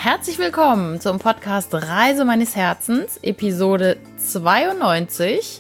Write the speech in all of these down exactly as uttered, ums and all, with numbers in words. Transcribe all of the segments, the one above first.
Herzlich willkommen zum Podcast Reise meines Herzens, Episode zweiundneunzig.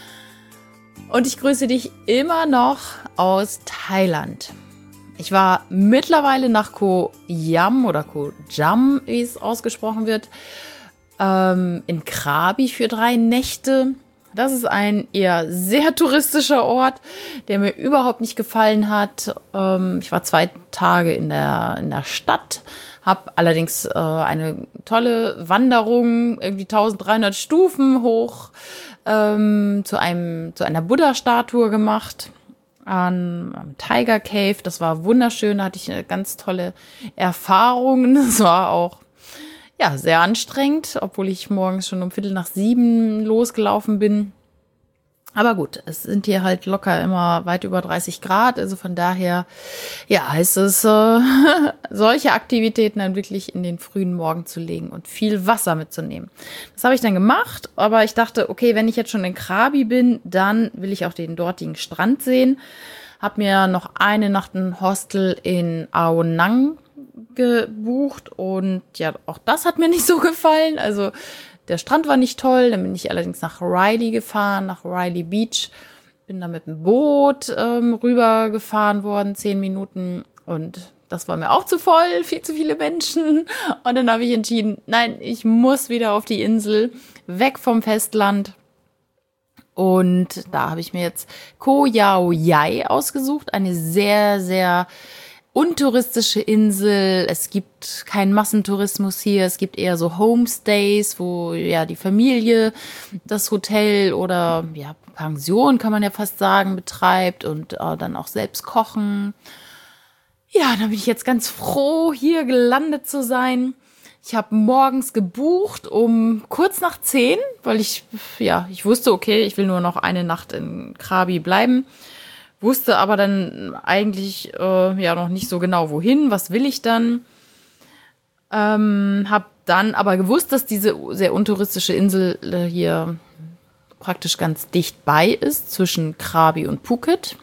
Und ich grüße dich immer noch aus Thailand. Ich war mittlerweile nach Koh Yam oder Koh Jam, wie es ausgesprochen wird, ähm, in Krabi für drei Nächte. Das ist ein eher sehr touristischer Ort, der mir überhaupt nicht gefallen hat. Ähm, ich war zwei Tage in der, in der Stadt, habe allerdings äh, eine tolle Wanderung, irgendwie eintausenddreihundert Stufen hoch, ähm, zu einem zu einer Buddha-Statue gemacht an, am Tiger Cave. Das war wunderschön, da hatte ich eine ganz tolle Erfahrung. Es war auch ja sehr anstrengend, obwohl ich morgens schon um Viertel nach sieben losgelaufen bin. Aber gut, es sind hier halt locker immer weit über dreißig Grad, also von daher, ja, heißt es, äh, solche Aktivitäten dann wirklich in den frühen Morgen zu legen und viel Wasser mitzunehmen. Das habe ich dann gemacht, aber ich dachte, okay, wenn ich jetzt schon in Krabi bin, dann will ich auch den dortigen Strand sehen. Habe mir noch eine Nacht ein Hostel in Ao Nang gebucht und ja, auch das hat mir nicht so gefallen, also der Strand war nicht toll, dann bin ich allerdings nach Riley gefahren, nach Riley Beach. Bin da mit dem Boot ähm, rübergefahren worden, zehn Minuten. Und das war mir auch zu voll, viel zu viele Menschen. Und dann habe ich entschieden, nein, ich muss wieder auf die Insel, weg vom Festland. Und da habe ich mir jetzt Koh Yao Yai ausgesucht, eine sehr, sehr untouristische Insel. Es gibt keinen Massentourismus hier. Es gibt eher so Homestays, wo ja die Familie das Hotel oder ja Pension, kann man ja fast sagen, betreibt und äh, dann auch selbst kochen. Ja, da bin ich jetzt ganz froh, hier gelandet zu sein. Ich habe morgens gebucht um kurz nach zehn, weil ich ja ich wusste, okay, ich will nur noch eine Nacht in Krabi bleiben. Wusste aber dann eigentlich äh, ja noch nicht so genau, wohin, was will ich dann. Ähm, hab dann aber gewusst, dass diese sehr untouristische Insel äh, hier praktisch ganz dicht bei ist, zwischen Krabi und Phuket.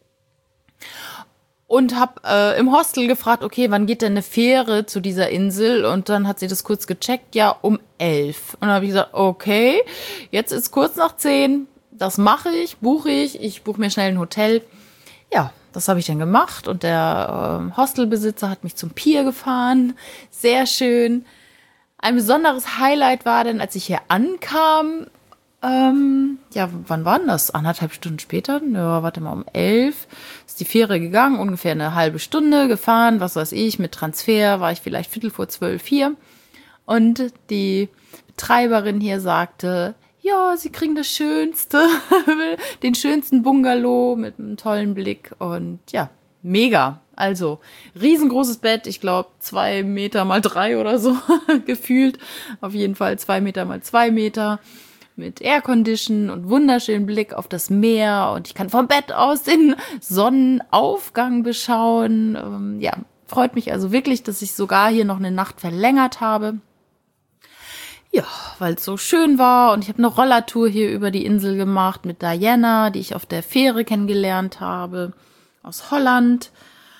Und habe äh, im Hostel gefragt, okay, wann geht denn eine Fähre zu dieser Insel? Und dann hat sie das kurz gecheckt, ja, um elf. Und dann habe ich gesagt, okay, jetzt ist kurz nach zehn. Das mache ich, buche ich. Ich buche mir schnell ein Hotel. Ja, das habe ich dann gemacht. Und der äh, Hostelbesitzer hat mich zum Pier gefahren. Sehr schön. Ein besonderes Highlight war dann, als ich hier ankam. Ähm, ja, wann war denn das? Anderthalb Stunden später? Ja, warte mal, um elf ist die Fähre gegangen. Ungefähr eine halbe Stunde gefahren. Was weiß ich, mit Transfer war ich vielleicht Viertel vor zwölf hier. Und die Betreiberin hier sagte, ja, sie kriegen das Schönste, den schönsten Bungalow mit einem tollen Blick und ja, mega. Also, riesengroßes Bett, ich glaube zwei Meter mal drei oder so gefühlt. Auf jeden Fall zwei Meter mal zwei Meter mit Aircondition und wunderschönen Blick auf das Meer und ich kann vom Bett aus den Sonnenaufgang beschauen. Ähm, ja, freut mich also wirklich, dass ich sogar hier noch eine Nacht verlängert habe. Ja, weil es so schön war und ich habe eine Rollertour hier über die Insel gemacht mit Diana, die ich auf der Fähre kennengelernt habe, aus Holland.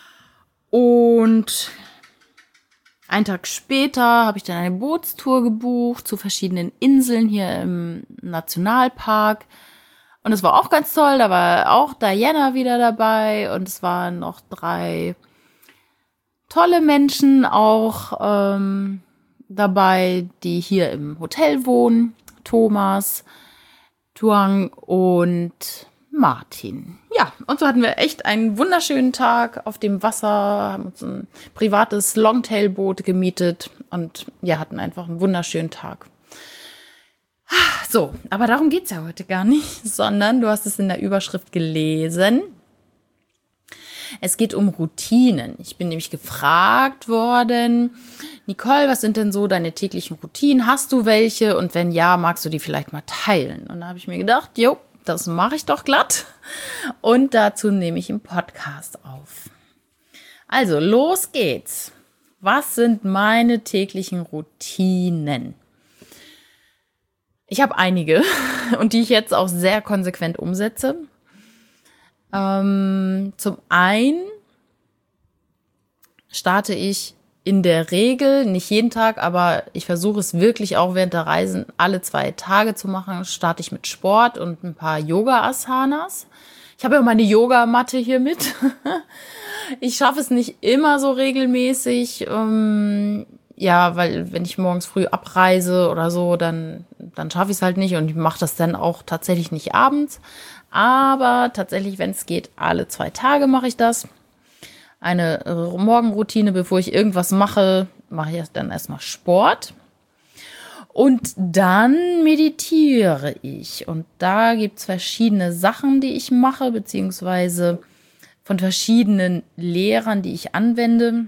Und einen Tag später habe ich dann eine Bootstour gebucht zu verschiedenen Inseln hier im Nationalpark. Und es war auch ganz toll, da war auch Diana wieder dabei und es waren noch drei tolle Menschen auch ähm, dabei, die hier im Hotel wohnen. Thomas, Tuang und Martin. Ja, und so hatten wir echt einen wunderschönen Tag auf dem Wasser, haben uns ein privates Longtailboot gemietet und ja, hatten einfach einen wunderschönen Tag. So, aber darum geht's ja heute gar nicht, sondern du hast es in der Überschrift gelesen. Es geht um Routinen. Ich bin nämlich gefragt worden, Nicole, was sind denn so deine täglichen Routinen? Hast du welche? Und wenn ja, magst du die vielleicht mal teilen? Und da habe ich mir gedacht, jo, das mache ich doch glatt. Und dazu nehme ich einen Podcast auf. Also, los geht's. Was sind meine täglichen Routinen? Ich habe einige und die ich jetzt auch sehr konsequent umsetze. Ähm, zum einen starte ich in der Regel, nicht jeden Tag, aber ich versuche es wirklich auch während der Reisen alle zwei Tage zu machen, starte ich mit Sport und ein paar Yoga-Asanas. Ich habe ja meine Yogamatte hier mit. Ich schaffe es nicht immer so regelmäßig. Ähm, ja, weil wenn ich morgens früh abreise oder so, dann, dann schaffe ich es halt nicht und ich mache das dann auch tatsächlich nicht abends. Aber tatsächlich, wenn es geht, alle zwei Tage mache ich das. Eine Morgenroutine, bevor ich irgendwas mache, mache ich dann erstmal Sport. Und dann meditiere ich. Und da gibt es verschiedene Sachen, die ich mache, beziehungsweise von verschiedenen Lehrern, die ich anwende.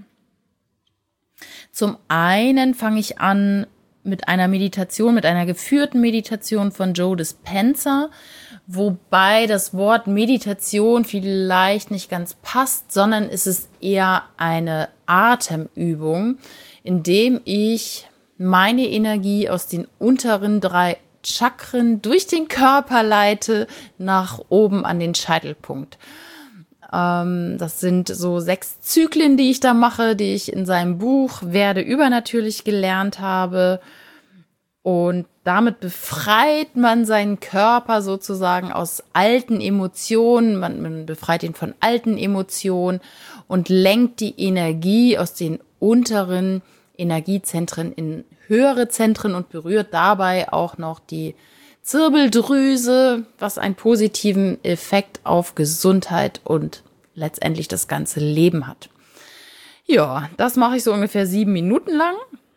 Zum einen fange ich an mit einer Meditation, mit einer geführten Meditation von Joe Dispenza, wobei das Wort Meditation vielleicht nicht ganz passt, sondern es ist eher eine Atemübung, in dem ich meine Energie aus den unteren drei Chakren durch den Körper leite nach oben an den Scheitelpunkt. Ähm, das sind so sechs Zyklen, die ich da mache, die ich in seinem Buch Werde übernatürlich gelernt habe. Und damit befreit man seinen Körper sozusagen aus alten Emotionen, man, man befreit ihn von alten Emotionen und lenkt die Energie aus den unteren Energiezentren in höhere Zentren und berührt dabei auch noch die Zirbeldrüse, was einen positiven Effekt auf Gesundheit und letztendlich das ganze Leben hat. Ja, das mache ich so ungefähr sieben Minuten lang.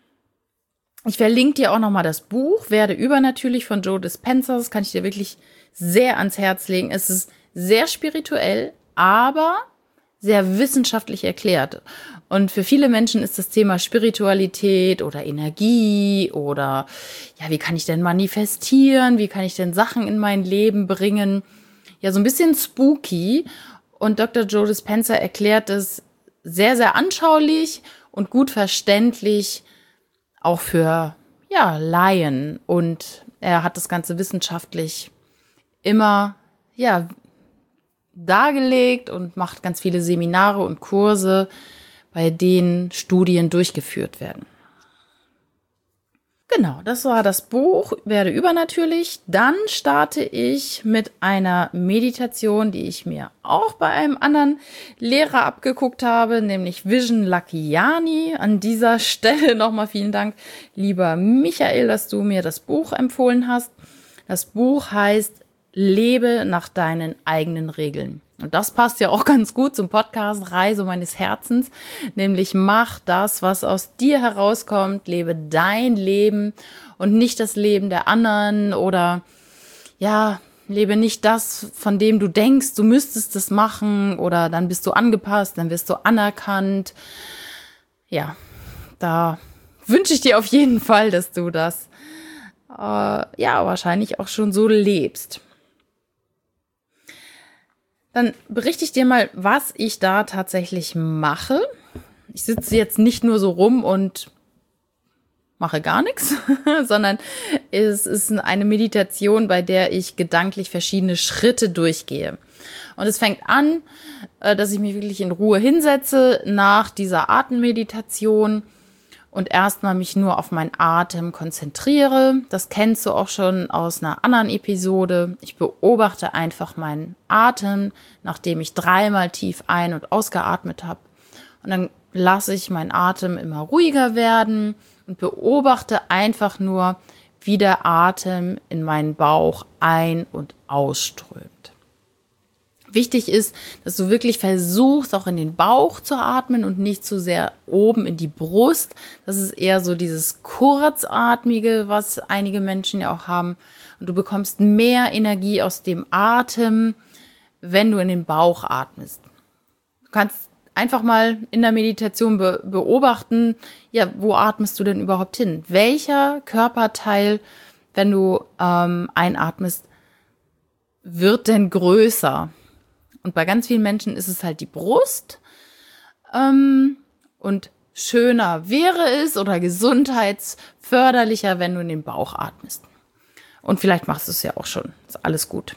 Ich verlinke dir auch nochmal das Buch Werde übernatürlich von Joe Dispenza. Das kann ich dir wirklich sehr ans Herz legen. Es ist sehr spirituell, aber sehr wissenschaftlich erklärt. Und für viele Menschen ist das Thema Spiritualität oder Energie oder ja, wie kann ich denn manifestieren? Wie kann ich denn Sachen in mein Leben bringen? Ja, so ein bisschen spooky. Und Doktor Joe Dispenza erklärt es sehr, sehr anschaulich und gut verständlich, auch für ja, Laien. Und er hat das Ganze wissenschaftlich immer ja, dargelegt und macht ganz viele Seminare und Kurse, bei denen Studien durchgeführt werden. Genau, das war das Buch Werde übernatürlich. Dann starte ich mit einer Meditation, die ich mir auch bei einem anderen Lehrer abgeguckt habe, nämlich Vishen Lakhiani. An dieser Stelle nochmal vielen Dank, lieber Michael, dass du mir das Buch empfohlen hast. Das Buch heißt Lebe nach deinen eigenen Regeln. Und das passt ja auch ganz gut zum Podcast Reise meines Herzens, nämlich mach das, was aus dir herauskommt, lebe dein Leben und nicht das Leben der anderen oder ja, lebe nicht das, von dem du denkst, du müsstest es machen oder dann bist du angepasst, dann wirst du anerkannt. Ja, da wünsche ich dir auf jeden Fall, dass du das äh, ja wahrscheinlich auch schon so lebst. Dann berichte ich dir mal, was ich da tatsächlich mache. Ich sitze jetzt nicht nur so rum und mache gar nichts, sondern es ist eine Meditation, bei der ich gedanklich verschiedene Schritte durchgehe. Und es fängt an, dass ich mich wirklich in Ruhe hinsetze nach dieser Atemmeditation und erstmal mich nur auf meinen Atem konzentriere. Das kennst du auch schon aus einer anderen Episode. Ich beobachte einfach meinen Atem, nachdem ich dreimal tief ein- und ausgeatmet habe. Und dann lasse ich meinen Atem immer ruhiger werden und beobachte einfach nur, wie der Atem in meinen Bauch ein- und ausströmt. Wichtig ist, dass du wirklich versuchst, auch in den Bauch zu atmen und nicht zu sehr oben in die Brust. Das ist eher so dieses Kurzatmige, was einige Menschen ja auch haben. Und du bekommst mehr Energie aus dem Atem, wenn du in den Bauch atmest. Du kannst einfach mal in der Meditation be- beobachten, ja, wo atmest du denn überhaupt hin? Welcher Körperteil, wenn du ähm, einatmest, wird denn größer? Und bei ganz vielen Menschen ist es halt die Brust. Ähm, und schöner wäre es oder gesundheitsförderlicher, wenn du in den Bauch atmest. Und vielleicht machst du es ja auch schon. Ist alles gut.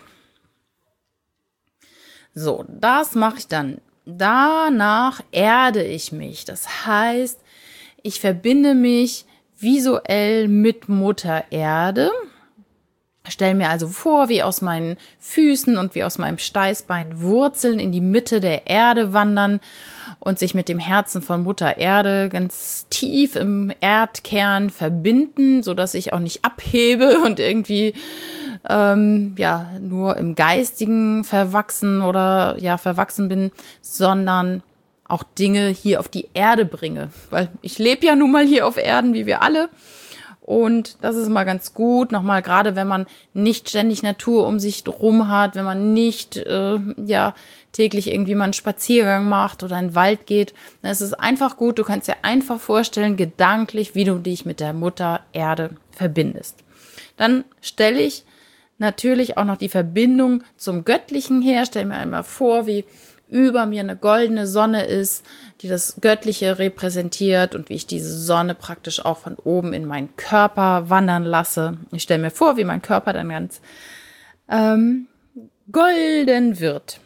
So, das mache ich dann. Danach erde ich mich. Das heißt, ich verbinde mich visuell mit Mutter Erde. Stell mir also vor, wie aus meinen Füßen und wie aus meinem Steißbein Wurzeln in die Mitte der Erde wandern und sich mit dem Herzen von Mutter Erde ganz tief im Erdkern verbinden, sodass ich auch nicht abhebe und irgendwie ähm, ja nur im Geistigen verwachsen oder ja verwachsen bin, sondern auch Dinge hier auf die Erde bringe. Weil ich lebe ja nun mal hier auf Erden, wie wir alle. Und das ist mal ganz gut, nochmal gerade wenn man nicht ständig Natur um sich rum hat, wenn man nicht äh, ja täglich irgendwie mal einen Spaziergang macht oder in den Wald geht, dann ist es einfach gut, du kannst dir einfach vorstellen, gedanklich, wie du dich mit der Mutter Erde verbindest. Dann stelle ich natürlich auch noch die Verbindung zum Göttlichen her, stelle mir einmal vor, wie über mir eine goldene Sonne ist, die das Göttliche repräsentiert und wie ich diese Sonne praktisch auch von oben in meinen Körper wandern lasse. Ich stelle mir vor, wie mein Körper dann ganz ähm, golden wird.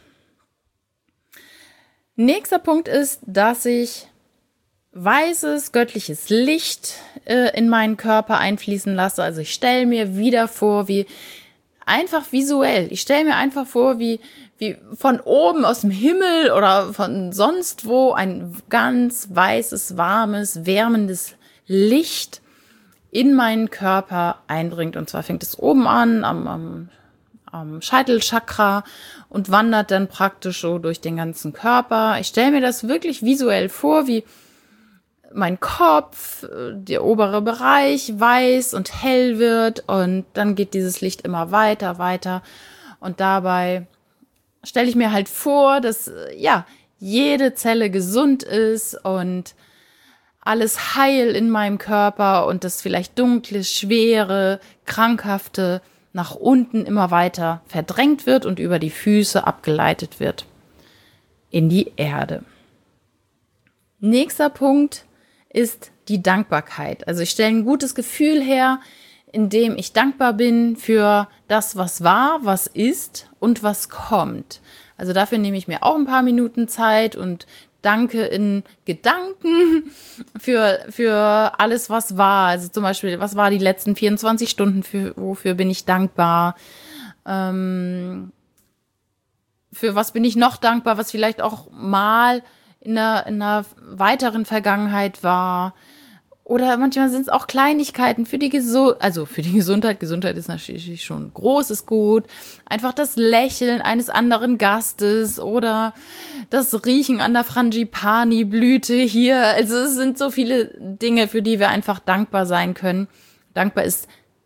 Nächster Punkt ist, dass ich weißes, göttliches Licht äh, in meinen Körper einfließen lasse. Also ich stelle mir wieder vor, wie einfach visuell, ich stelle mir einfach vor, wie wie von oben aus dem Himmel oder von sonst wo ein ganz weißes, warmes, wärmendes Licht in meinen Körper eindringt. Und zwar fängt es oben an, am, am, am Scheitelchakra und wandert dann praktisch so durch den ganzen Körper. Ich stelle mir das wirklich visuell vor, wie mein Kopf, der obere Bereich weiß und hell wird und dann geht dieses Licht immer weiter, weiter und dabei stelle ich mir halt vor, dass ja jede Zelle gesund ist und alles heil in meinem Körper und das vielleicht dunkle, schwere, krankhafte nach unten immer weiter verdrängt wird und über die Füße abgeleitet wird in die Erde. Nächster Punkt ist die Dankbarkeit. Also ich stelle ein gutes Gefühl her, indem ich dankbar bin für das, was war, was ist und was kommt. Also dafür nehme ich mir auch ein paar Minuten Zeit und danke in Gedanken für, für alles, was war. Also zum Beispiel, was war die letzten vierundzwanzig Stunden, für, wofür bin ich dankbar? Ähm, für was bin ich noch dankbar, was vielleicht auch mal in einer, in einer weiteren Vergangenheit war? Oder manchmal sind es auch Kleinigkeiten für die Gesundheit, also für die Gesundheit. Gesundheit ist natürlich schon ein großes Gut. Einfach das Lächeln eines anderen Gastes oder das Riechen an der Frangipani-Blüte hier. Also es sind so viele Dinge, für die wir einfach dankbar sein können. Dankbar ist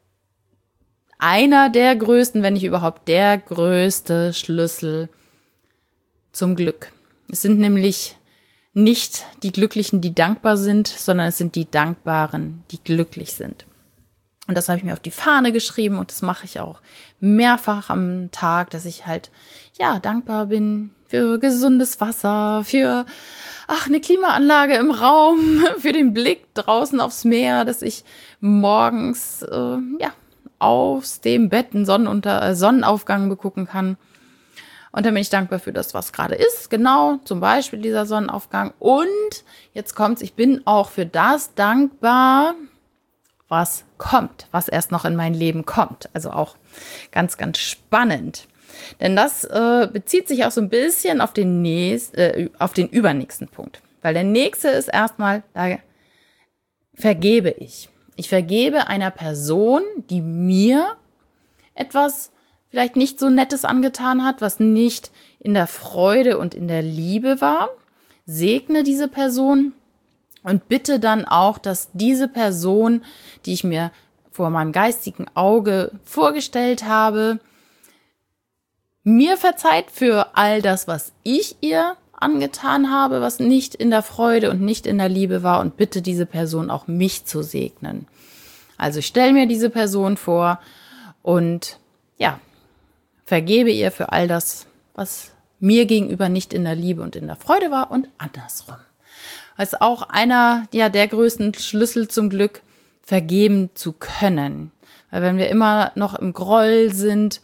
einer der größten, wenn nicht überhaupt der größte Schlüssel zum Glück. Es sind nämlich nicht die Glücklichen, die dankbar sind, sondern es sind die Dankbaren, die glücklich sind. Und das habe ich mir auf die Fahne geschrieben und das mache ich auch mehrfach am Tag, dass ich halt, ja, dankbar bin für gesundes Wasser, für, ach, eine Klimaanlage im Raum, für den Blick draußen aufs Meer, dass ich morgens, äh, ja, aus dem Bett einen Sonnenunter- äh, Sonnenaufgang begucken kann. Und dann bin ich dankbar für das, was gerade ist. Genau, zum Beispiel dieser Sonnenaufgang. Und jetzt kommt's, ich bin auch für das dankbar, was kommt, was erst noch in mein Leben kommt. Also auch ganz, ganz spannend. Denn das äh, bezieht sich auch so ein bisschen auf den, nächst, äh, auf den übernächsten Punkt. Weil der nächste ist erstmal, da vergebe ich. Ich vergebe einer Person, die mir etwas vielleicht nicht so Nettes angetan hat, was nicht in der Freude und in der Liebe war, segne diese Person und bitte dann auch, dass diese Person, die ich mir vor meinem geistigen Auge vorgestellt habe, mir verzeiht für all das, was ich ihr angetan habe, was nicht in der Freude und nicht in der Liebe war und bitte diese Person auch mich zu segnen. Also ich stelle mir diese Person vor und ja, vergebe ihr für all das, was mir gegenüber nicht in der Liebe und in der Freude war und andersrum. Das ist auch einer ja, der größten Schlüssel zum Glück, vergeben zu können. Weil wenn wir immer noch im Groll sind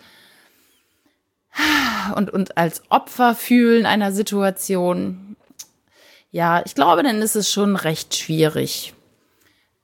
und uns als Opfer fühlen einer Situation, ja, ich glaube, dann ist es schon recht schwierig,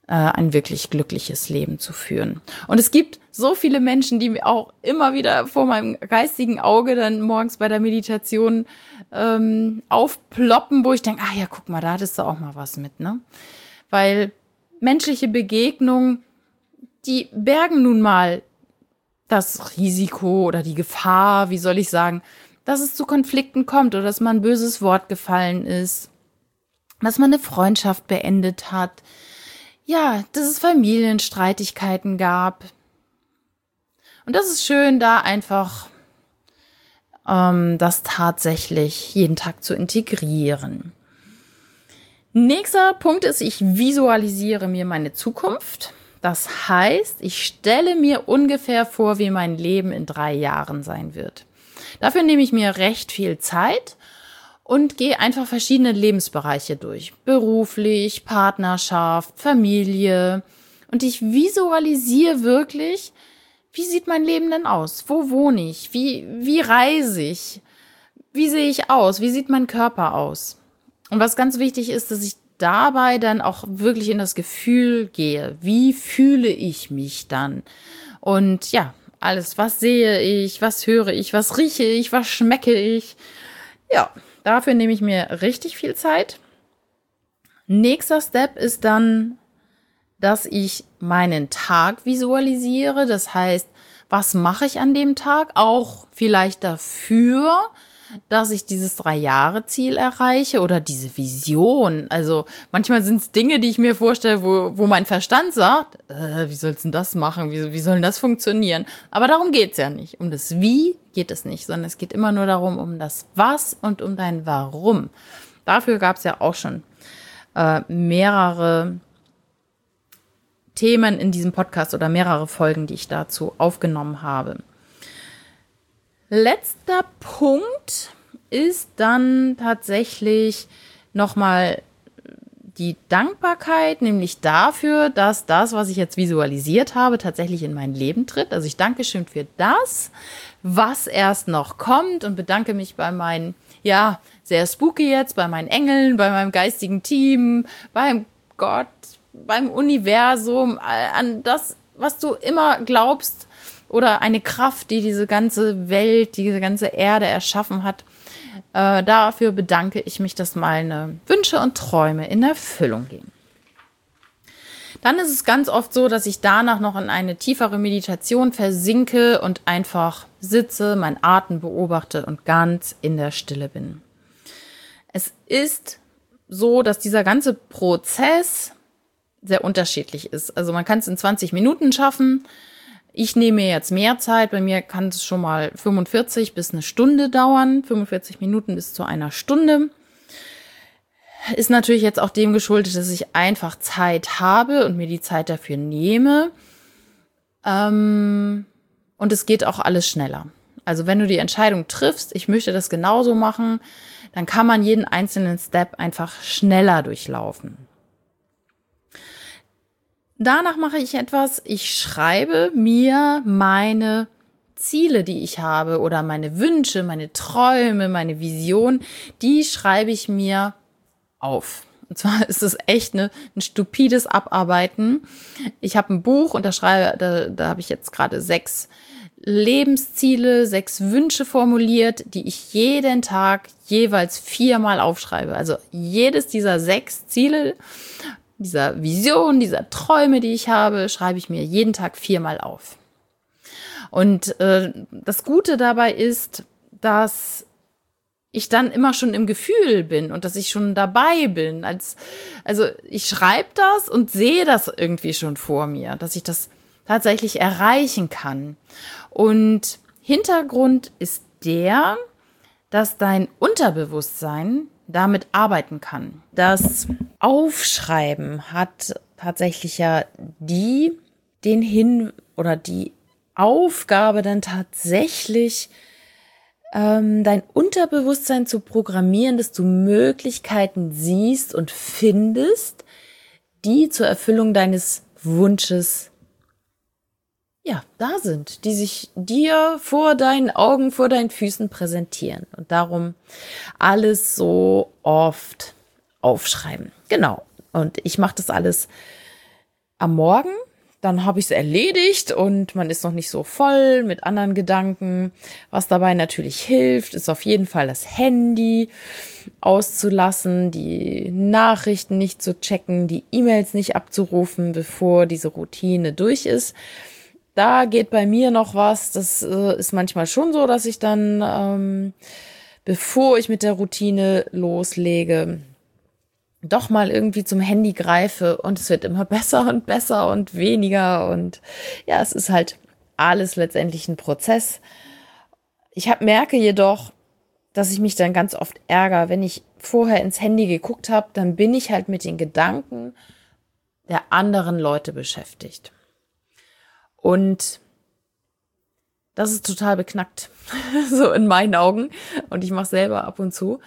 ein wirklich glückliches Leben zu führen. Und es gibt so viele Menschen, die mir auch immer wieder vor meinem geistigen Auge dann morgens bei der Meditation ähm, aufploppen, wo ich denke, ah ja, guck mal, da hattest du auch mal was mit, ne? Weil menschliche Begegnungen, die bergen nun mal das Risiko oder die Gefahr, wie soll ich sagen, dass es zu Konflikten kommt oder dass mal ein böses Wort gefallen ist, dass man eine Freundschaft beendet hat, ja, dass es Familienstreitigkeiten gab. Und das ist schön, da einfach ähm, das tatsächlich jeden Tag zu integrieren. Nächster Punkt ist, ich visualisiere mir meine Zukunft. Das heißt, ich stelle mir ungefähr vor, wie mein Leben in drei Jahren sein wird. Dafür nehme ich mir recht viel Zeit und gehe einfach verschiedene Lebensbereiche durch. Beruflich, Partnerschaft, Familie. Und ich visualisiere wirklich, wie sieht mein Leben denn aus? Wo wohne ich? Wie, wie reise ich? Wie sehe ich aus? Wie sieht mein Körper aus? Und was ganz wichtig ist, dass ich dabei dann auch wirklich in das Gefühl gehe. Wie fühle ich mich dann? Und ja, alles, was sehe ich, was höre ich, was rieche ich, was schmecke ich? Ja, dafür nehme ich mir richtig viel Zeit. Nächster Step ist dann, dass ich meinen Tag visualisiere. Das heißt, was mache ich an dem Tag? Auch vielleicht dafür, dass ich dieses Drei-Jahre-Ziel erreiche oder diese Vision. Also manchmal sind es Dinge, die ich mir vorstelle, wo, wo mein Verstand sagt, äh, wie sollst du denn das machen? Wie, wie soll denn das funktionieren? Aber darum geht's ja nicht. Um das Wie geht es nicht, sondern es geht immer nur darum, um das Was und um dein Warum. Dafür gab es ja auch schon äh, mehrere Themen in diesem Podcast oder mehrere Folgen, die ich dazu aufgenommen habe. Letzter Punkt ist dann tatsächlich nochmal die Dankbarkeit, nämlich dafür, dass das, was ich jetzt visualisiert habe, tatsächlich in mein Leben tritt. Also ich danke schön für das, was erst noch kommt und bedanke mich bei meinen, ja, sehr spooky jetzt, bei meinen Engeln, bei meinem geistigen Team, beim Gott, beim Universum, an das, was du immer glaubst, oder eine Kraft, die diese ganze Welt, diese ganze Erde erschaffen hat. Äh, dafür bedanke ich mich, dass meine Wünsche und Träume in Erfüllung gehen. Dann ist es ganz oft so, dass ich danach noch in eine tiefere Meditation versinke und einfach sitze, meinen Atem beobachte und ganz in der Stille bin. Es ist so, dass dieser ganze Prozess sehr unterschiedlich ist. Also man kann es in zwanzig Minuten schaffen. Ich nehme mir jetzt mehr Zeit. Bei mir kann es schon mal fünfundvierzig bis eine Stunde dauern. fünfundvierzig Minuten bis zu einer Stunde. Ist natürlich jetzt auch dem geschuldet, dass ich einfach Zeit habe und mir die Zeit dafür nehme. Ähm, und es geht auch alles schneller. Also wenn du die Entscheidung triffst, ich möchte das genauso machen, dann kann man jeden einzelnen Step einfach schneller durchlaufen. Danach mache ich etwas, ich schreibe mir meine Ziele, die ich habe oder meine Wünsche, meine Träume, meine Vision, die schreibe ich mir auf. Und zwar ist es echt eine, ein stupides Abarbeiten. Ich habe ein Buch und da schreibe, da, da habe ich jetzt gerade sechs Lebensziele, sechs Wünsche formuliert, die ich jeden Tag jeweils viermal aufschreibe. Also jedes dieser sechs Ziele, dieser Vision, dieser Träume, die ich habe, schreibe ich mir jeden Tag viermal auf. Und äh, das Gute dabei ist, dass ich dann immer schon im Gefühl bin und dass ich schon dabei bin. Als, also ich schreibe das und sehe das irgendwie schon vor mir, dass ich das tatsächlich erreichen kann. Und Hintergrund ist der, dass dein Unterbewusstsein damit arbeiten kann. Das Aufschreiben hat tatsächlich ja die, den Hin oder die Aufgabe dann tatsächlich ähm, dein Unterbewusstsein zu programmieren, dass du Möglichkeiten siehst und findest, die zur Erfüllung deines Wunsches ja, da sind, die sich dir vor deinen Augen, vor deinen Füßen präsentieren. Und darum alles so oft aufschreiben. Genau. Und ich mache das alles am Morgen, dann habe ich es erledigt und man ist noch nicht so voll mit anderen Gedanken. Was dabei natürlich hilft, ist auf jeden Fall das Handy auszulassen, die Nachrichten nicht zu checken, die E-Mails nicht abzurufen, bevor diese Routine durch ist. Da geht bei mir noch was. Das äh, ist manchmal schon so, dass ich dann, ähm, bevor ich mit der Routine loslege, doch mal irgendwie zum Handy greife und es wird immer besser und besser und weniger und ja, es ist halt alles letztendlich ein Prozess. Ich hab, merke jedoch, dass ich mich dann ganz oft ärgere, wenn ich vorher ins Handy geguckt habe, dann bin ich halt mit den Gedanken der anderen Leute beschäftigt. Und das ist total beknackt, so in meinen Augen und ich mache selber ab und zu.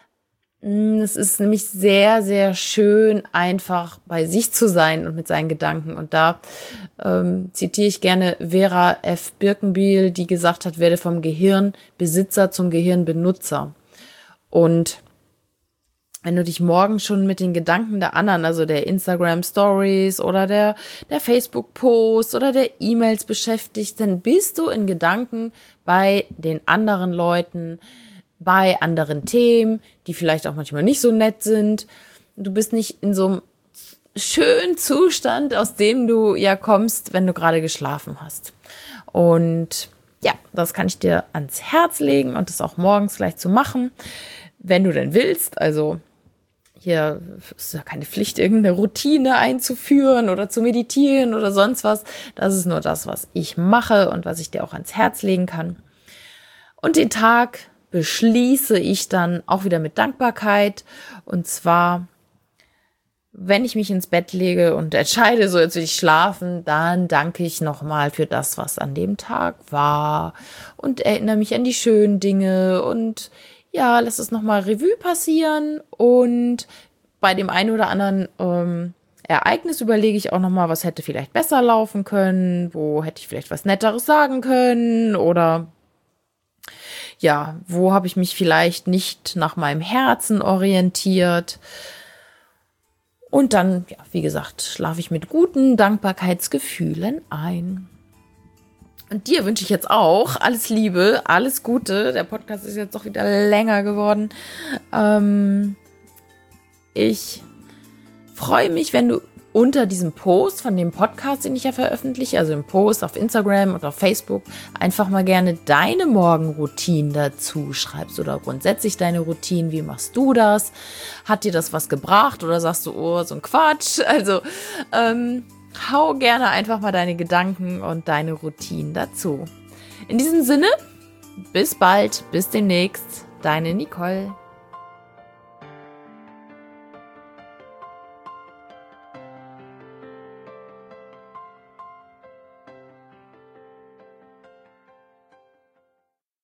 Es ist nämlich sehr, sehr schön, einfach bei sich zu sein und mit seinen Gedanken. Und da ähm, zitiere ich gerne Vera F. Birkenbiel, die gesagt hat, werde vom Gehirnbesitzer zum Gehirnbenutzer. Und wenn du dich morgen schon mit den Gedanken der anderen, also der Instagram-Stories oder der, der Facebook-Posts oder der E-Mails beschäftigst, dann bist du in Gedanken bei den anderen Leuten, bei anderen Themen, die vielleicht auch manchmal nicht so nett sind. Du bist nicht in so einem schönen Zustand, aus dem du ja kommst, wenn du gerade geschlafen hast. Und ja, das kann ich dir ans Herz legen und das auch morgens gleich zu machen, wenn du denn willst. Also hier ist ja keine Pflicht, irgendeine Routine einzuführen oder zu meditieren oder sonst was. Das ist nur das, was ich mache und was ich dir auch ans Herz legen kann. Und den Tag beschließe ich dann auch wieder mit Dankbarkeit. Und zwar, wenn ich mich ins Bett lege und entscheide, so jetzt will ich schlafen, dann danke ich nochmal für das, was an dem Tag war und erinnere mich an die schönen Dinge und ja, lass es nochmal Revue passieren. Und bei dem einen oder anderen ähm, Ereignis überlege ich auch nochmal, was hätte vielleicht besser laufen können, wo hätte ich vielleicht was Netteres sagen können oder ja, wo habe ich mich vielleicht nicht nach meinem Herzen orientiert? Und dann, ja, wie gesagt, schlafe ich mit guten Dankbarkeitsgefühlen ein. Und dir wünsche ich jetzt auch alles Liebe, alles Gute. Der Podcast ist jetzt doch wieder länger geworden. Ähm, ich freue mich, wenn du unter diesem Post von dem Podcast, den ich ja veröffentliche, also im Post auf Instagram und auf Facebook, einfach mal gerne deine Morgenroutinen dazu schreibst oder grundsätzlich deine Routinen. Wie machst du das? Hat dir das was gebracht oder sagst du, oh, so ein Quatsch? Also, ähm, hau gerne einfach mal deine Gedanken und deine Routinen dazu. In diesem Sinne, bis bald, bis demnächst, deine Nicole.